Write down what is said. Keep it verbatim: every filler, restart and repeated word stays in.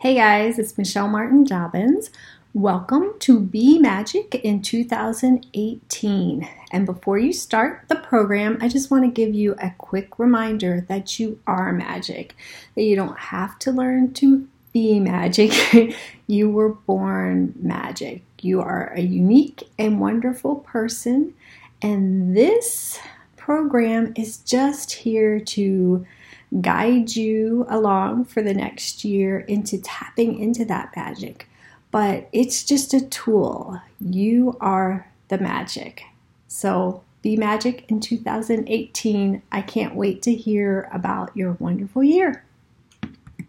Hey guys, it's Michelle Martin Jobbins. Welcome to Be Magic in two thousand eighteen. And before you start the program, I just want to give you a quick reminder that you are magic, that you don't have to learn to be magic. You were born magic. You are a unique and wonderful person, and this program is just here to guide you along for the next year into tapping into that magic. But it's just a tool. You are the magic. So be magic in two thousand eighteen. I can't wait to hear about your wonderful year.